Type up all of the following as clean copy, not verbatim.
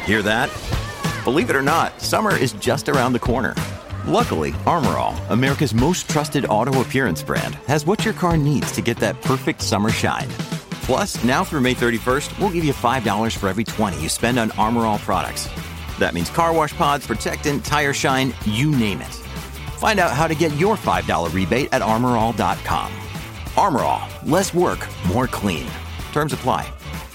Hear that? Believe it or not, summer is just around the corner. Luckily, Armor All, America's most trusted auto appearance brand, has what your car needs to get that perfect summer shine. Plus, now through May 31st, we'll give you $5 for every $20 you spend on Armor All products. That means car wash pods, protectant, tire shine, you name it. Find out how to get your $5 rebate at armorall.com. Armor All, less work, more clean. Terms apply.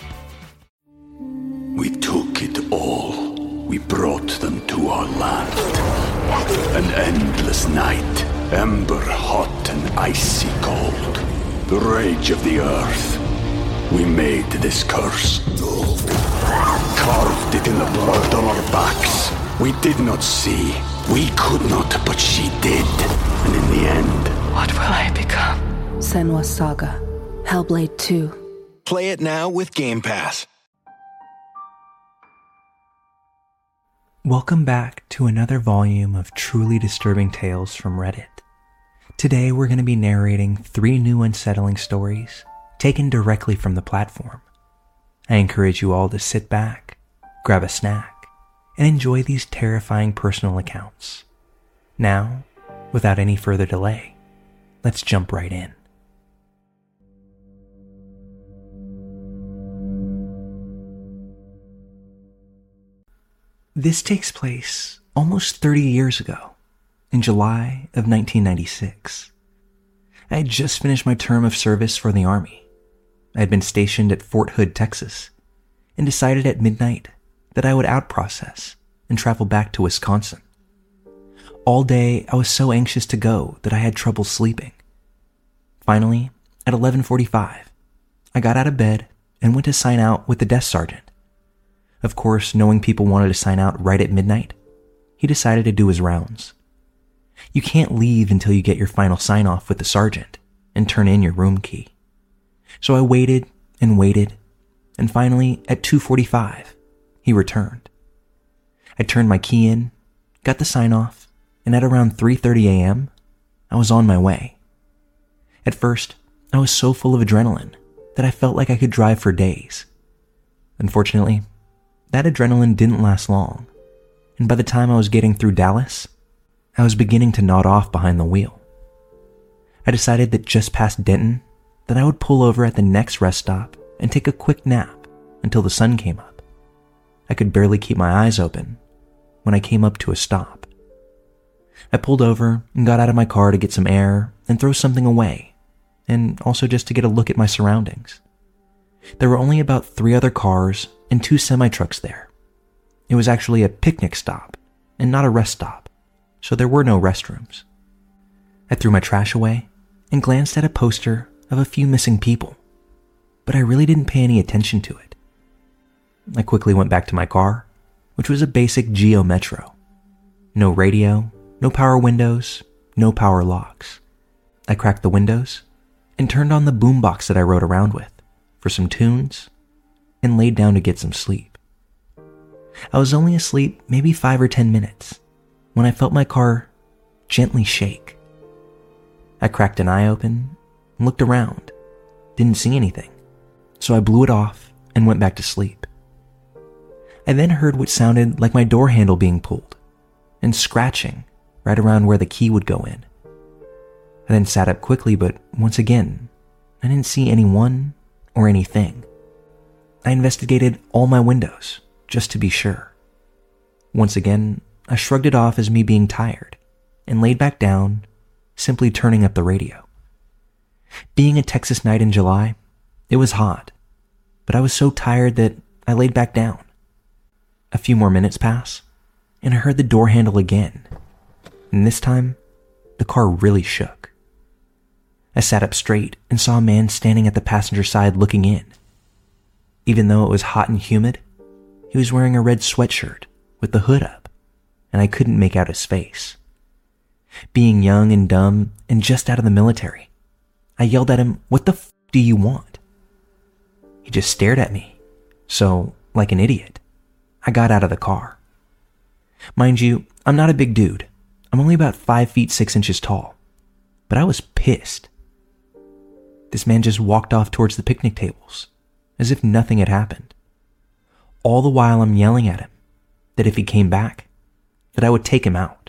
We took it all. We brought them to our land. An endless night, ember hot and icy cold. The rage of the earth. We made this curse. Carved it in the blood on our backs. We did not see. We could not, but she did. And in the end... What will I become? Senua's Saga. Hellblade 2. Play it now with Game Pass. Welcome back to another volume of truly disturbing tales from Reddit. Today we're going to be narrating 3 new unsettling stories taken directly from the platform. I encourage you all to sit back, grab a snack, and enjoy these terrifying personal accounts. Now, without any further delay, let's jump right in. This takes place almost 30 years ago, in July of 1996. I had just finished my term of service for the Army. I had been stationed at Fort Hood, Texas, and decided at midnight that I would out-process and travel back to Wisconsin. All day, I was so anxious to go that I had trouble sleeping. Finally, at 11:45, I got out of bed and went to sign out with the desk sergeant. Of course, knowing people wanted to sign out right at midnight, he decided to do his rounds. You can't leave until you get your final sign-off with the sergeant and turn in your room key. So I waited, and finally, at 2:45, he returned. I turned my key in, got the sign-off, and at around 3:30 a.m., I was on my way. At first, I was so full of adrenaline that I felt like I could drive for days. Unfortunately, that adrenaline didn't last long, and by the time I was getting through Dallas, I was beginning to nod off behind the wheel. I decided that just past Denton, that I would pull over at the next rest stop and take a quick nap until the sun came up. I could barely keep my eyes open when I came up to a stop. I pulled over and got out of my car to get some air and throw something away, and also just to get a look at my surroundings. There were only about 3 other cars and 2 semi-trucks there. It was actually a picnic stop and not a rest stop, so there were no restrooms. I threw my trash away and glanced at a poster of a few missing people, but I really didn't pay any attention to it. I quickly went back to my car, which was a basic Geo Metro. No radio, no power windows, no power locks. I cracked the windows and turned on the boombox that I rode around with for some tunes and laid down to get some sleep. I was only asleep maybe 5 or 10 minutes when I felt my car gently shake. I cracked an eye open and looked around, didn't see anything, so I blew it off and went back to sleep. I then heard what sounded like my door handle being pulled and scratching right around where the key would go in. I then sat up quickly, but once again, I didn't see anyone or anything. I investigated all my windows just to be sure. Once again, I shrugged it off as me being tired and laid back down, simply turning up the radio. Being a Texas night in July, it was hot, but I was so tired that I laid back down. A few more minutes pass, and I heard the door handle again, and this time, the car really shook. I sat up straight and saw a man standing at the passenger side looking in. Even though it was hot and humid, he was wearing a red sweatshirt with the hood up, and I couldn't make out his face. Being young and dumb and just out of the military, I yelled at him, "What the f*** do you want?" He just stared at me, so, like an idiot, I got out of the car. Mind you, I'm not a big dude. I'm only about 5 feet 6 inches tall, but I was pissed. This man just walked off towards the picnic tables, as if nothing had happened. All the while I'm yelling at him that if he came back, that I would take him out.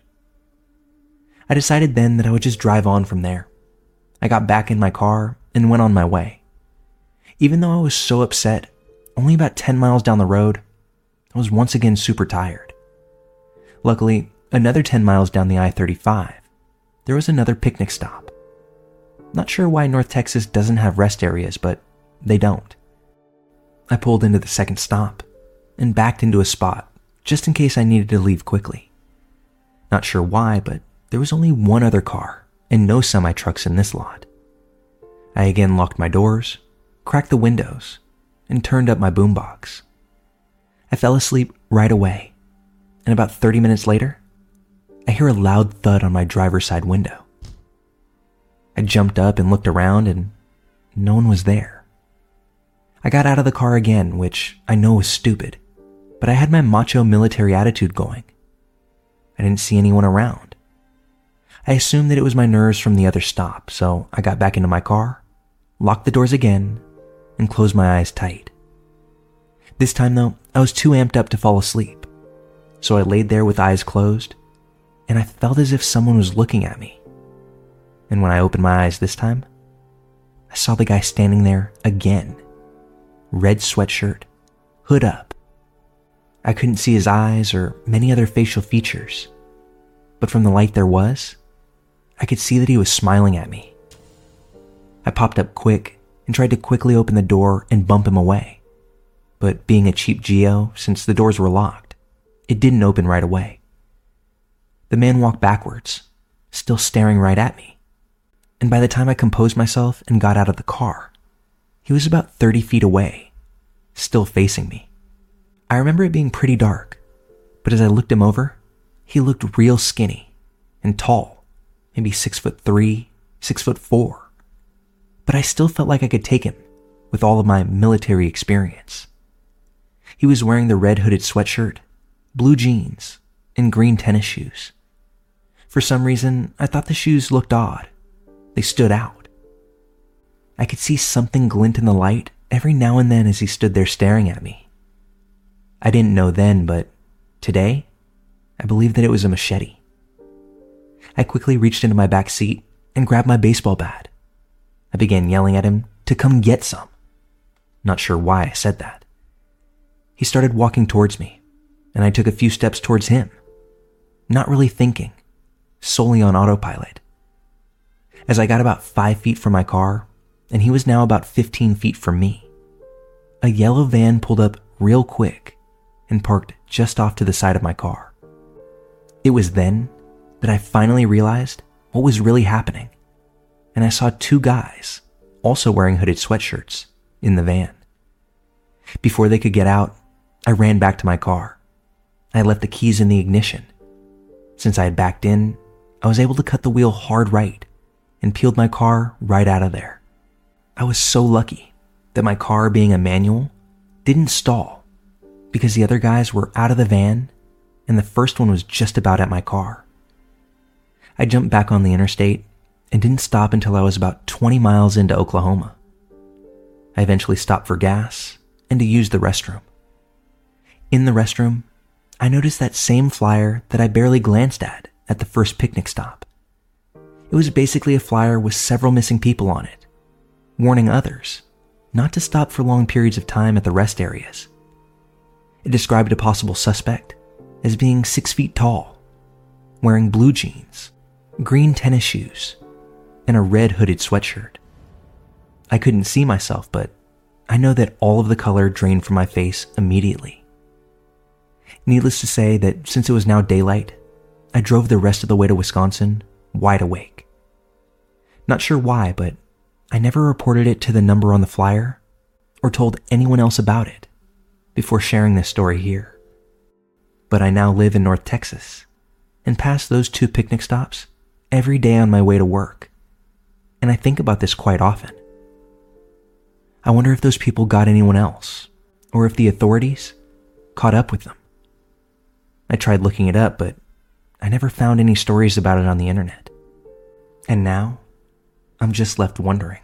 I decided then that I would just drive on from there. I got back in my car and went on my way. Even though I was so upset, only about 10 miles down the road, I was once again super tired. Luckily, another 10 miles down the I-35, there was another picnic stop. Not sure why North Texas doesn't have rest areas, but they don't. I pulled into the second stop and backed into a spot just in case I needed to leave quickly. Not sure why, but there was only one other car and no semi-trucks in this lot. I again locked my doors, cracked the windows, and turned up my boombox. I fell asleep right away, and about 30 minutes later, I hear a loud thud on my driver's side window. I jumped up and looked around, and no one was there. I got out of the car again, which I know was stupid, but I had my macho military attitude going. I didn't see anyone around. I assumed that it was my nerves from the other stop, so I got back into my car, locked the doors again, and closed my eyes tight. This time though, I was too amped up to fall asleep, so I laid there with eyes closed, and I felt as if someone was looking at me. And when I opened my eyes this time, I saw the guy standing there again. Red sweatshirt, hood up. I couldn't see his eyes or many other facial features, but from the light there was, I could see that he was smiling at me. I popped up quick and tried to quickly open the door and bump him away. But being a cheap Geo, since the doors were locked, it didn't open right away. The man walked backwards, still staring right at me. And by the time I composed myself and got out of the car, he was about 30 feet away, still facing me. I remember it being pretty dark, but as I looked him over, he looked real skinny and tall, maybe 6'3", 6'4". But I still felt like I could take him with all of my military experience. He was wearing the red hooded sweatshirt, blue jeans, and green tennis shoes. For some reason, I thought the shoes looked odd. They stood out. I could see something glint in the light every now and then as he stood there staring at me. I didn't know then, but today, I believe that it was a machete. I quickly reached into my back seat and grabbed my baseball bat. I began yelling at him to come get some. Not sure why I said that. He started walking towards me, and I took a few steps towards him, not really thinking, solely on autopilot. As I got about 5 feet from my car, and he was now about 15 feet from me, a yellow van pulled up real quick and parked just off to the side of my car. It was then that I finally realized what was really happening, and I saw two guys, also wearing hooded sweatshirts, in the van. Before they could get out, I ran back to my car. I left the keys in the ignition. Since I had backed in, I was able to cut the wheel hard right and peeled my car right out of there. I was so lucky that my car, being a manual, didn't stall because the other guys were out of the van and the first one was just about at my car. I jumped back on the interstate and didn't stop until I was about 20 miles into Oklahoma. I eventually stopped for gas and to use the restroom. In the restroom, I noticed that same flyer that I barely glanced at the first picnic stop. It was basically a flyer with several missing people on it, warning others not to stop for long periods of time at the rest areas. It described a possible suspect as being 6 feet tall, wearing blue jeans, green tennis shoes, and a red hooded sweatshirt. I couldn't see myself, but I know that all of the color drained from my face immediately. Needless to say that since it was now daylight, I drove the rest of the way to Wisconsin wide awake. Not sure why, but I never reported it to the number on the flyer or told anyone else about it before sharing this story here. But I now live in North Texas and pass those two picnic stops every day on my way to work, and I think about this quite often. I wonder if those people got anyone else, or if the authorities caught up with them. I tried looking it up, but I never found any stories about it on the internet. And now, I'm just left wondering.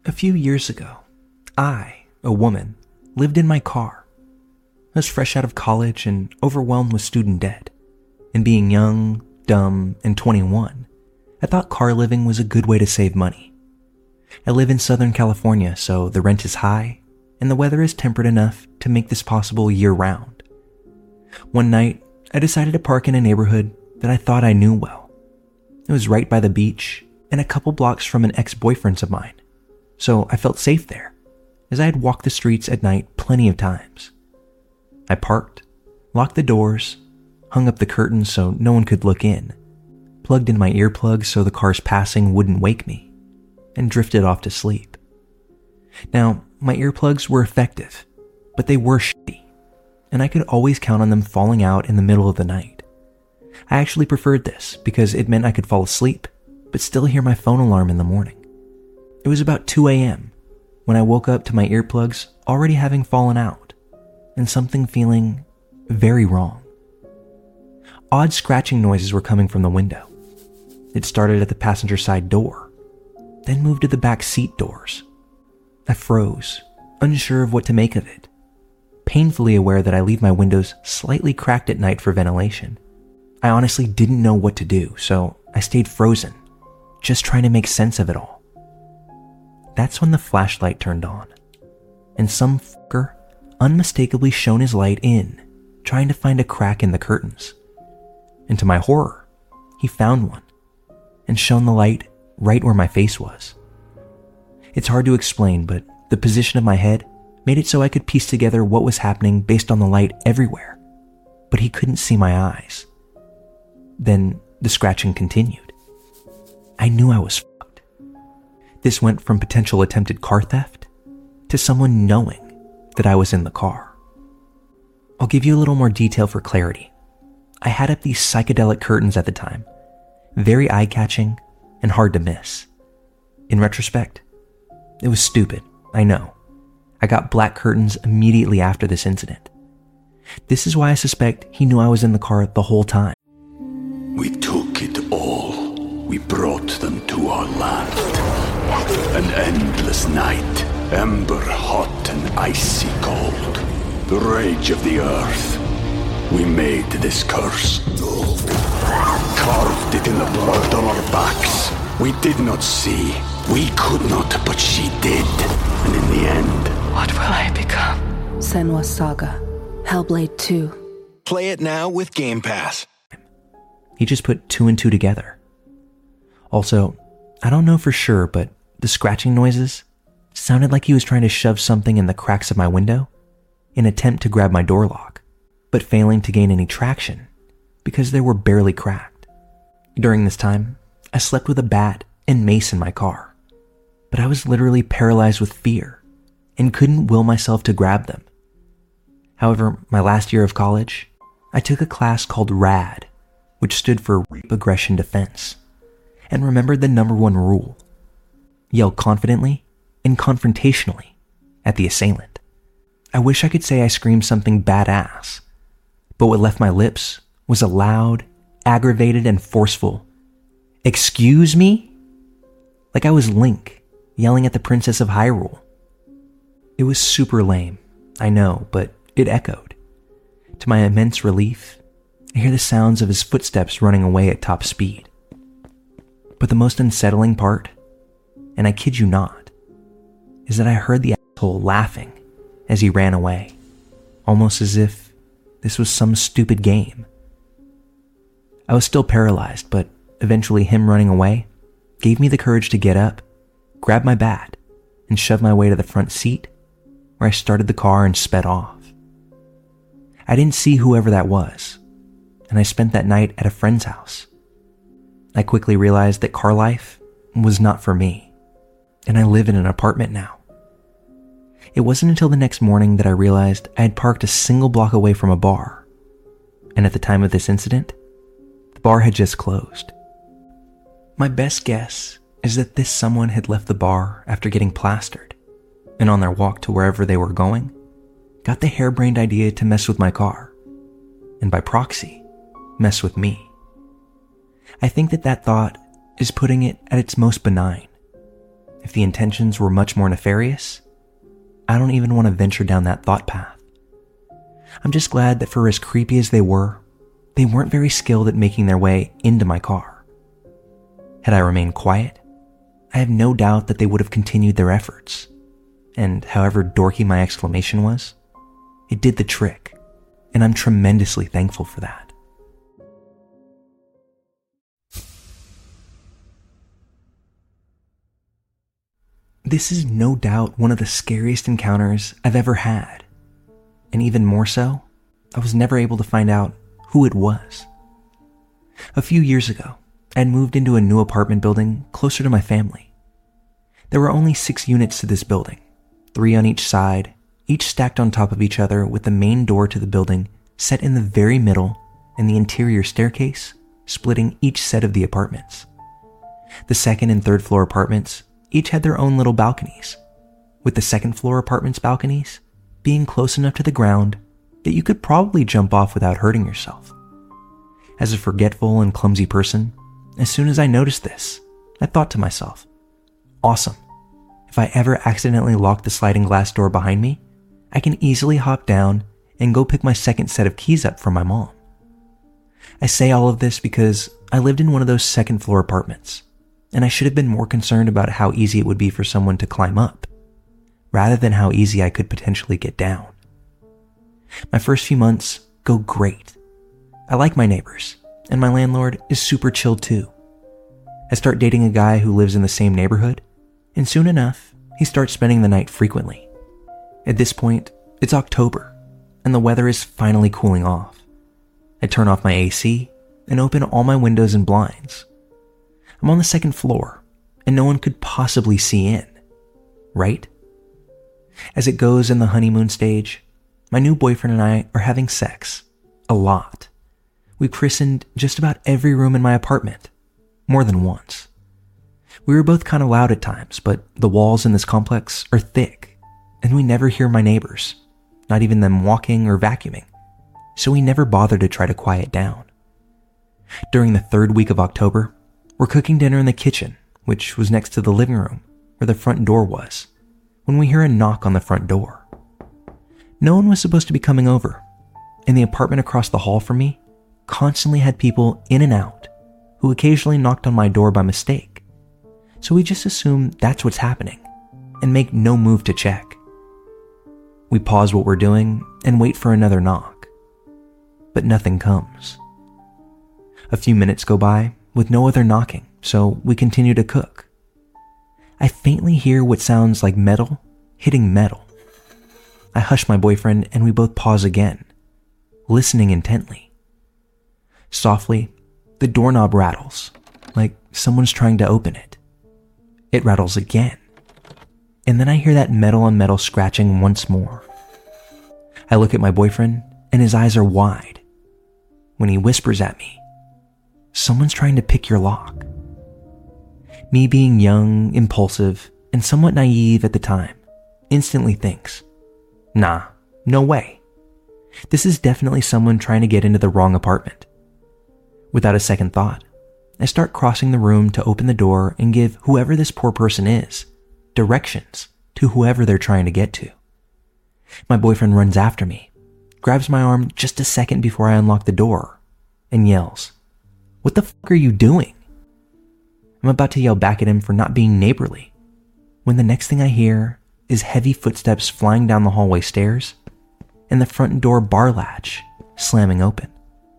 A few years ago, I, a woman, lived in my car. I was fresh out of college and overwhelmed with student debt. And being young, dumb, and 21, I thought car living was a good way to save money. I live in Southern California, so the rent is high, and the weather is temperate enough to make this possible year-round. One night, I decided to park in a neighborhood that I thought I knew well. It was right by the beach and a couple blocks from an ex-boyfriend of mine, so I felt safe there, as I had walked the streets at night plenty of times. I parked, locked the doors, hung up the curtains so no one could look in, plugged in my earplugs so the cars passing wouldn't wake me, and drifted off to sleep. Now, my earplugs were effective, but they were shitty, and I could always count on them falling out in the middle of the night. I actually preferred this because it meant I could fall asleep, but still hear my phone alarm in the morning. It was about 2 a.m. when I woke up to my earplugs already having fallen out, and something feeling very wrong. Odd scratching noises were coming from the window. It started at the passenger side door, then moved to the back seat doors. I froze, unsure of what to make of it, painfully aware that I leave my windows slightly cracked at night for ventilation. I honestly didn't know what to do, so I stayed frozen, just trying to make sense of it all. That's when the flashlight turned on, and some fucker unmistakably shone his light in, trying to find a crack in the curtains. And to my horror, he found one, and shone the light right where my face was. It's hard to explain, but the position of my head made it so I could piece together what was happening based on the light everywhere, but he couldn't see my eyes. Then the scratching continued. I knew I was fucked. This went from potential attempted car theft to someone knowing that I was in the car. I'll give you a little more detail for clarity. I had up these psychedelic curtains at the time, very eye-catching and hard to miss. In retrospect, it was stupid, I know. I got black curtains immediately after this incident. This is why I suspect he knew I was in the car the whole time. We took it all. We brought them to our land. An endless night, ember hot and icy cold. The rage of the earth. We made this curse. Carved it in the blood on our backs. We did not see. We could not, but she did. And in the end... What will I become? Senua's Saga. Hellblade 2. Play it now with Game Pass. He just put 2 and 2 together. Also, I don't know for sure, but the scratching noises sounded like he was trying to shove something in the cracks of my window in an attempt to grab my door lock, but failing to gain any traction because they were barely cracked. During this time, I slept with a bat and mace in my car, but I was literally paralyzed with fear and couldn't will myself to grab them. However, my last year of college, I took a class called RAD, which stood for Rape Aggression Defense, and remembered the number 1 rule: yell confidently and confrontationally at the assailant. I wish I could say I screamed something badass, but what left my lips was a loud, aggravated, and forceful, "Excuse me?" Like I was Link, yelling at the Princess of Hyrule. It was super lame, I know, but it echoed. To my immense relief, I hear the sounds of his footsteps running away at top speed. But the most unsettling part, and I kid you not, is that I heard the asshole laughing as he ran away, almost as if this was some stupid game. I was still paralyzed, but eventually him running away gave me the courage to get up, grab my bat, and shove my way to the front seat, where I started the car and sped off. I didn't see whoever that was, and I spent that night at a friend's house. I quickly realized that car life was not for me, and I live in an apartment now. It wasn't until the next morning that I realized I had parked a single block away from a bar, and at the time of this incident, the bar had just closed. My best guess is that this someone had left the bar after getting plastered, and on their walk to wherever they were going, got the harebrained idea to mess with my car, and by proxy, mess with me. I think that thought is putting it at its most benign. if the intentions were much more nefarious, I don't even want to venture down that thought path. I'm just glad that for as creepy as they weren't very skilled at making their way into my car. Had I remained quiet, I have no doubt that they would have continued their efforts. And however dorky my exclamation was, it did the trick, and I'm tremendously thankful for that. This is no doubt one of the scariest encounters I've ever had. And even more so, I was never able to find out who it was. A few years ago, I had moved into a new apartment building closer to my family. There were only 6 units to this building, 3 on each side, each stacked on top of each other with the main door to the building set in the very middle and the interior staircase splitting each set of the apartments. The second and third floor apartments each had their own little balconies, with the second floor apartments' balconies being close enough to the ground that you could probably jump off without hurting yourself. As a forgetful and clumsy person, as soon as I noticed this, I thought to myself, awesome. If I ever accidentally lock the sliding glass door behind me, I can easily hop down and go pick my second set of keys up from my mom. I say all of this because I lived in one of those second floor apartments, and I should have been more concerned about how easy it would be for someone to climb up, rather than how easy I could potentially get down. My first few months go great. I like my neighbors, and my landlord is super chill too. I start dating a guy who lives in the same neighborhood, and soon enough, he starts spending the night frequently. At this point, it's October, and the weather is finally cooling off. I turn off my AC and open all my windows and blinds. I'm on the second floor, and no one could possibly see in, right? As it goes in the honeymoon stage, my new boyfriend and I are having sex. A lot. We christened just about every room in my apartment, more than once. We were both kind of loud at times, but the walls in this complex are thick, and we never hear my neighbors, not even them walking or vacuuming, so we never bother to try to quiet down. During the 3rd week of October, we're cooking dinner in the kitchen, which was next to the living room, where the front door was, when we hear a knock on the front door. No one was supposed to be coming over, and the apartment across the hall from me constantly had people in and out who occasionally knocked on my door by mistake. So we just assume that's what's happening and make no move to check. We pause what we're doing and wait for another knock, but nothing comes. A few minutes go by with no other knocking, so we continue to cook. I faintly hear what sounds like metal hitting metal. I hush my boyfriend and we both pause again, listening intently. Softly, the doorknob rattles, like someone's trying to open it. It rattles again, and then I hear that metal on metal scratching once more. I look at my boyfriend and his eyes are wide when he whispers at me, "Someone's trying to pick your lock." Me being young, impulsive, and somewhat naive at the time, instantly thinks, nah, no way. This is definitely someone trying to get into the wrong apartment. Without a second thought, I start crossing the room to open the door and give whoever this poor person is directions to whoever they're trying to get to. My boyfriend runs after me, grabs my arm just a second before I unlock the door, and yells, "What the fuck are you doing?" I'm about to yell back at him for not being neighborly, when the next thing I hear is heavy footsteps flying down the hallway stairs and the front door bar latch slamming open.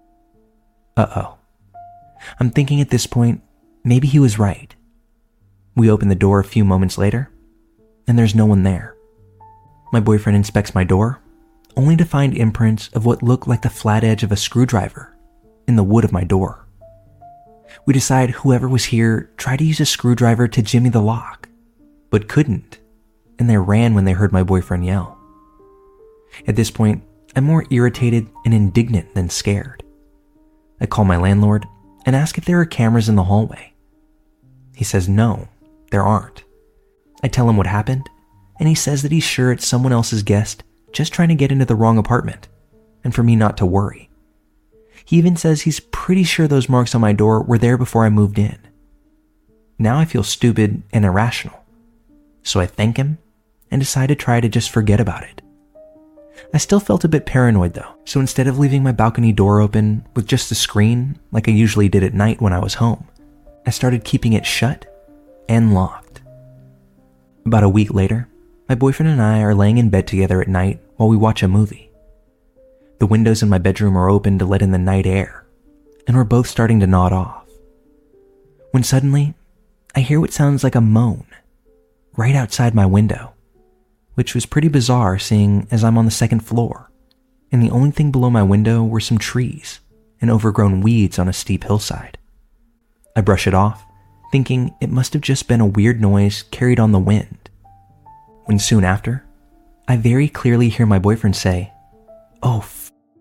Uh-oh. I'm thinking at this point, maybe he was right. We open the door a few moments later, and there's no one there. My boyfriend inspects my door, only to find imprints of what look like the flat edge of a screwdriver in the wood of my door. We decide whoever was here tried to use a screwdriver to jimmy the lock, but couldn't, and they ran when they heard my boyfriend yell. At this point, I'm more irritated and indignant than scared. I call my landlord and ask if there are cameras in the hallway. He says no, there aren't. I tell him what happened, and he says that he's sure it's someone else's guest just trying to get into the wrong apartment, and for me not to worry. He even says he's pretty sure those marks on my door were there before I moved in. Now I feel stupid and irrational, so I thank him and decide to try to just forget about it. I still felt a bit paranoid though, so instead of leaving my balcony door open with just the screen like I usually did at night when I was home, I started keeping it shut and locked. About a week later, my boyfriend and I are laying in bed together at night while we watch a movie. The windows in my bedroom are open to let in the night air, and we're both starting to nod off. When suddenly, I hear what sounds like a moan right outside my window, which was pretty bizarre seeing as I'm on the second floor, and the only thing below my window were some trees and overgrown weeds on a steep hillside. I brush it off, thinking it must have just been a weird noise carried on the wind, when soon after, I very clearly hear my boyfriend say, "Oh, fuck."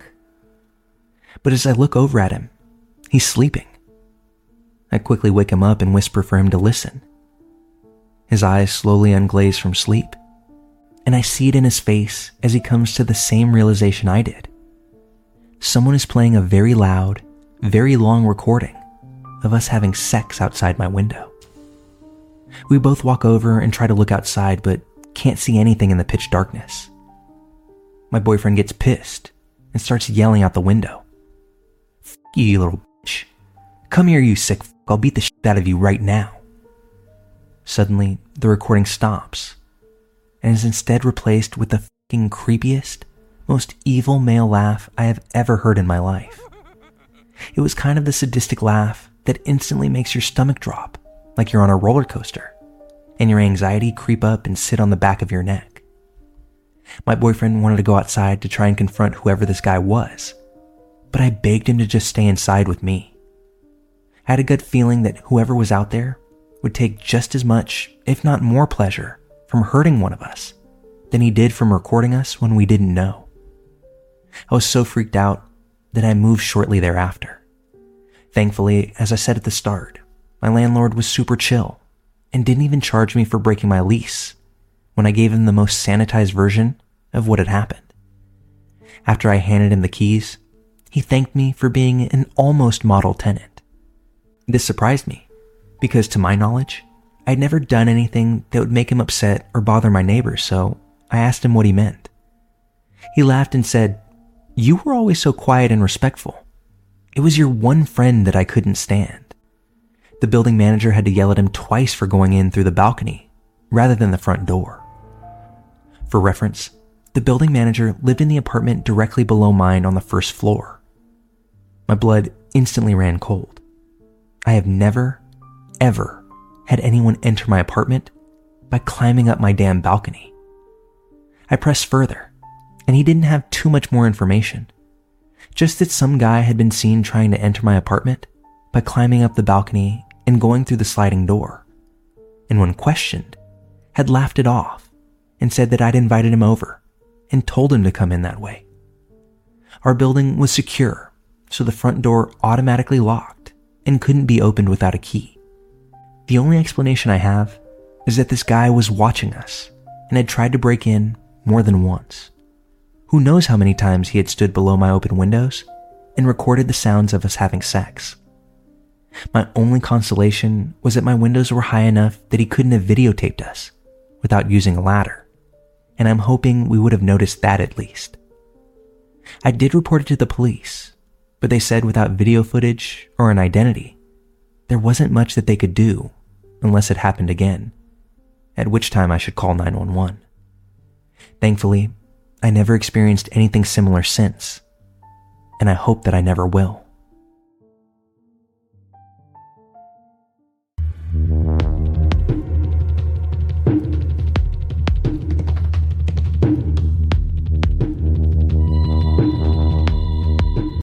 But as I look over at him, he's sleeping. I quickly wake him up and whisper for him to listen. His eyes slowly unglaze from sleep, and I see it in his face as he comes to the same realization I did. Someone is playing a very loud, very long recording of us having sex outside my window. We both walk over and try to look outside, but can't see anything in the pitch darkness. My boyfriend gets pissed and starts yelling out the window. "F you little bitch. Come here, you sick f***. I'll beat the shit out of you right now." Suddenly, the recording stops and is instead replaced with the f***ing creepiest, most evil male laugh I have ever heard in my life. It was kind of the sadistic laugh that instantly makes your stomach drop like you're on a roller coaster, and your anxiety creep up and sit on the back of your neck. My boyfriend wanted to go outside to try and confront whoever this guy was, but I begged him to just stay inside with me. I had a gut feeling that whoever was out there would take just as much, if not more pleasure, from hurting one of us than he did from recording us when we didn't know. I was so freaked out that I moved shortly thereafter. Thankfully, as I said at the start, my landlord was super chill and didn't even charge me for breaking my lease when I gave him the most sanitized version of what had happened. After I handed him the keys, he thanked me for being an almost model tenant. This surprised me because, to my knowledge, I'd never done anything that would make him upset or bother my neighbors, so I asked him what he meant. He laughed and said, "You were always so quiet and respectful. It was your one friend that I couldn't stand. The building manager had to yell at him twice for going in through the balcony rather than the front door." For reference, the building manager lived in the apartment directly below mine on the first floor. My blood instantly ran cold. I have never, ever had anyone enter my apartment by climbing up my damn balcony. I pressed further, and he didn't have too much more information. Just that some guy had been seen trying to enter my apartment by climbing up the balcony and going through the sliding door, and when questioned, had laughed it off and said that I'd invited him over and told him to come in that way. Our building was secure, so the front door automatically locked and couldn't be opened without a key. The only explanation I have is that this guy was watching us and had tried to break in more than once. Who knows how many times he had stood below my open windows and recorded the sounds of us having sex. My only consolation was that my windows were high enough that he couldn't have videotaped us without using a ladder, and I'm hoping we would have noticed that at least. I did report it to the police, but they said without video footage or an identity, there wasn't much that they could do unless it happened again, at which time I should call 911. Thankfully, I never experienced anything similar since, and I hope that I never will.